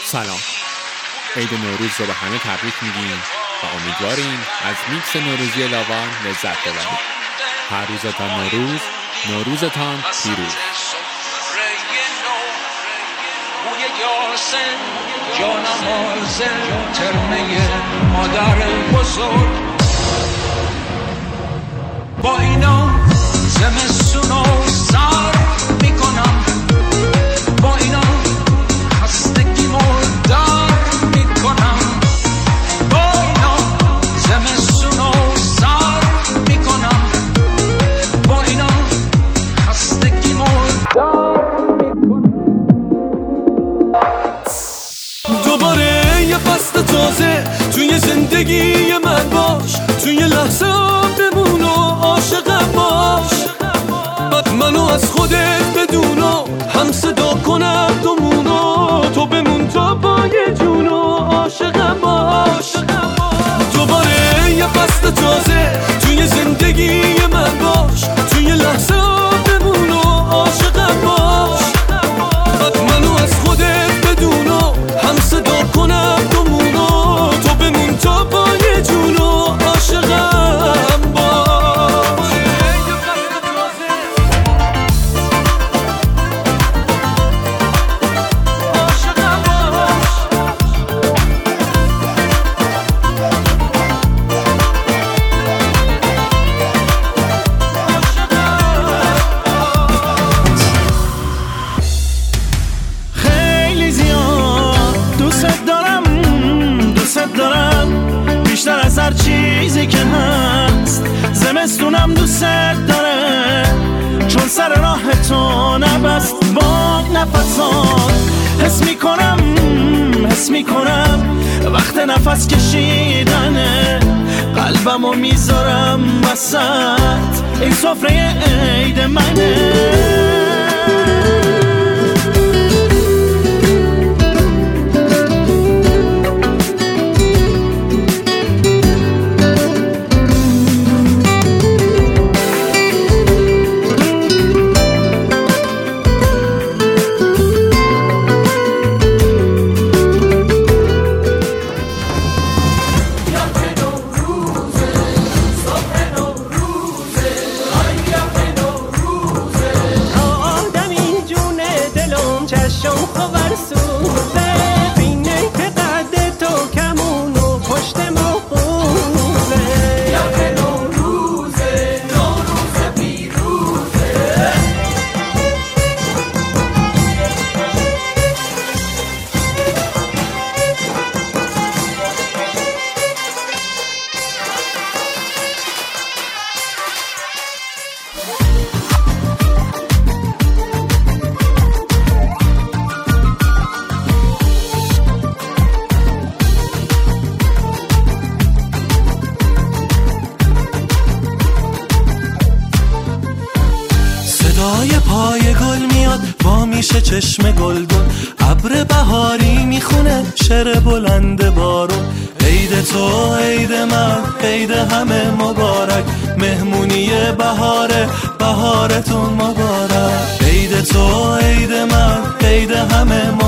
سلام، عید نوروز رو به همه تبریک میگیم و امیدواریم از میکس نوروزی لاوان لذت ببرید. هر روزتان نوروز، نوروزتان پیروز. جانماز ترمه مادر بزرگ با اینا زمستونو سر میکنم، با اینا خستگیمو در میکنم، با اینا زمستونو سر میکنم، با اینا خستگیمو در میکنم. دوباره یه فصل تازه توی زندگی من باش، توی لحظه بمون و عاشقم باش. بعد منو از خودت بدون و هم صدا کنم دومونو، تو بمون تا با یه جون و عاشقم باش. دوباره یه فصل تازه توی زندگی من باش، توی لحظه بمون و عاشقم باش. بعد منو از خودت بدون و هم صدا کنم دومونو، تو بمون تا با یه جون و عاشقم باش. خیلی زیاد دوست دارم بیشتر از هر چیزی که هست. زمستونم دوست داره چون سر راه تو نبست با نفسات. حس میکنم وقت نفس کشیدنه، قلبمو میذارم وسط این سفره عید منه. صدای پای گل میاد با میشه چشم گلگون، ابر بهاری میخونه شعر بلند بارون. عید تو عید من عید همه مبارک، مهمونی بهارتون مبارک. عید تو عید من عید همه مبارک.